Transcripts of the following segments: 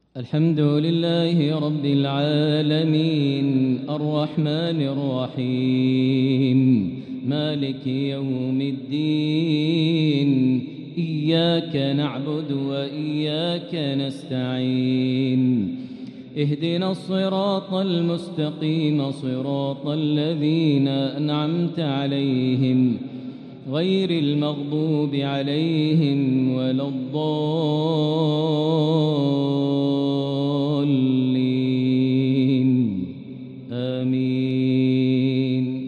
الحمد لله رب العالمين الرحمن الرحيم مالك يوم الدين إياك نعبد وإياك نستعين اهدنا الصراط المستقيم صراط الذين أنعمت عليهم غير المغضوب عليهم ولا الضالين آمين.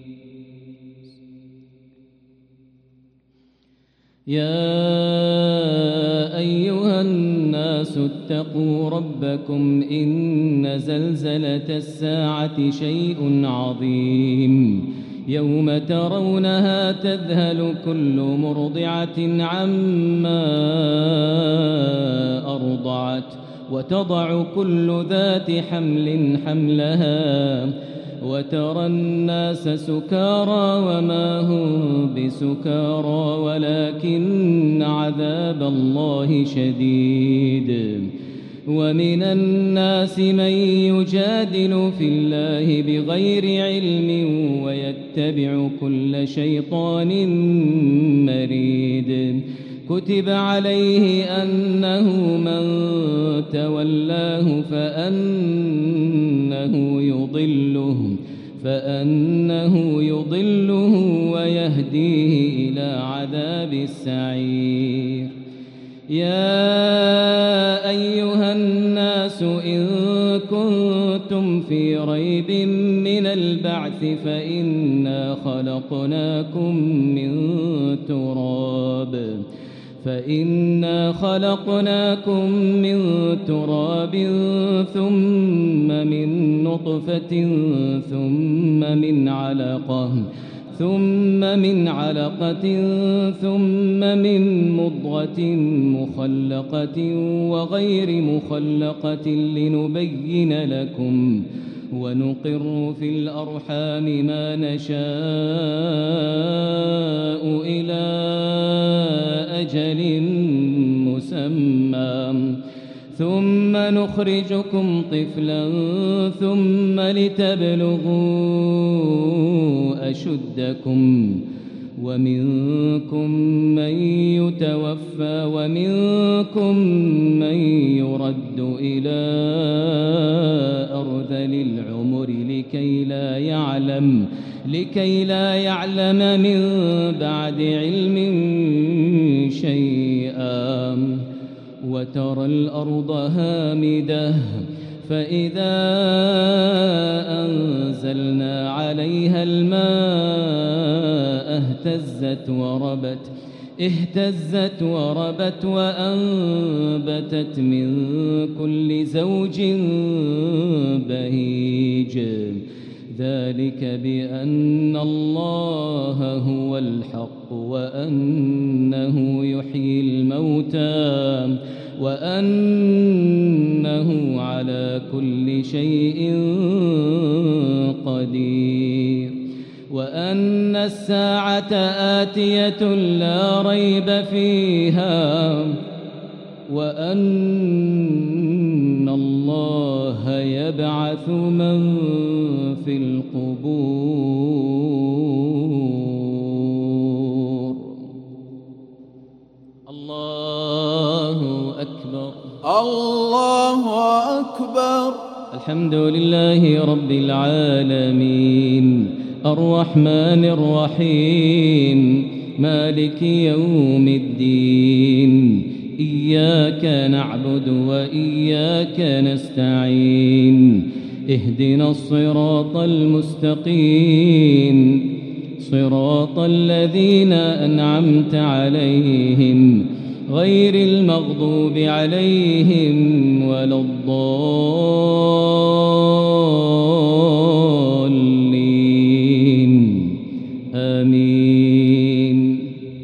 يا أيها الناس اتقوا ربكم إن زلزلة الساعة شيء عظيم يوم ترونها تذهل كل مرضعة عما أرضعت وتضع كل ذات حمل حملها وترى الناس سكارى وما هم بسكارى ولكن عذاب الله شديد. ومن الناس من يجادل في الله بغير علم ويتبع كل شيطان مريد. كتب عليه أنه من تولاه فأنه يضله ويهديه إلى عذاب السعير. يا أيها الناس إن كنتم في ريب من البعث فإنا خلقناكم من تراب ثم من نطفة ثم من علقة ثم من مضغة مخلقة وغير مخلقة لنبين لكم ونقر في الأرحام ما نشاء إلى أجل مسمى ثم نخرجكم طفلا ثم لتبلغوا أشدكم ومنكم من يتوفى ومنكم من يرد إلى أرذل العمر لكي لا يعلم من بعد علم شيئا. وترى الأرض هامدة فإذا أنزلنا عليها الماء اهتزت وربت وأنبتت من كل زوج بهيج. ذلك بأن الله هو الحق وأنه يحيي الموتى وأنه على كل شيء قدير وأن الساعة آتية لا ريب فيها وأن الله يبعث من في القبور. الله أكبر الله أكبر. الحمد لله رب العالمين الرحمن الرحيم مالك يوم الدين إياك نعبد وإياك نستعين اهدنا الصراط المستقيم صراط الذين أنعمت عليهم غير المغضوب عليهم ولا الضالين آمين.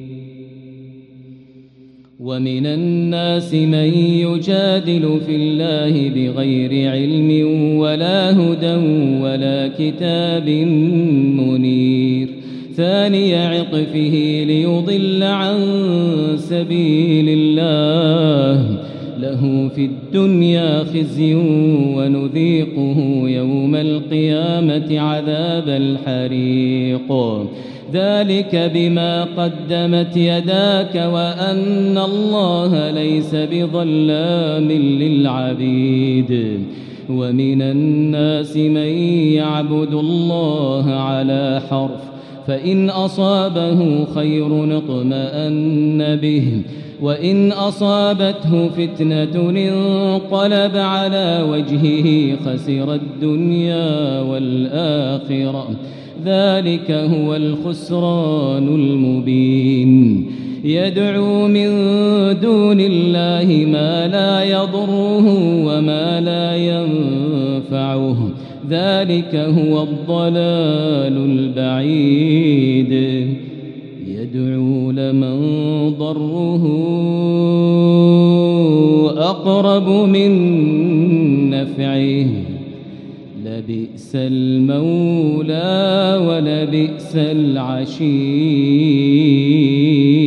ومن الناس من يجادل في الله بغير علم ولا هدى ولا كتاب منير. ثاني عطفه ليضل عن سبيل الله له في الدنيا خزي ونذيقه يوم القيامة عذاب الحريق ذلك بما قدمت يداك وأن الله ليس بظلام للعبيد ومن الناس من يعبد الله على حرف فإن أصابه خير اطمأن به وإن أصابته فتنة انقلب على وجهه خسر الدنيا والآخرة ذلك هو الخسران المبين يدعو من دون الله ما لا يضره وما لا ينفعه ذلك هو الضلال البعيد يدعو لمن ضره أقرب من نفعه لبئس المولى ولبئس العشير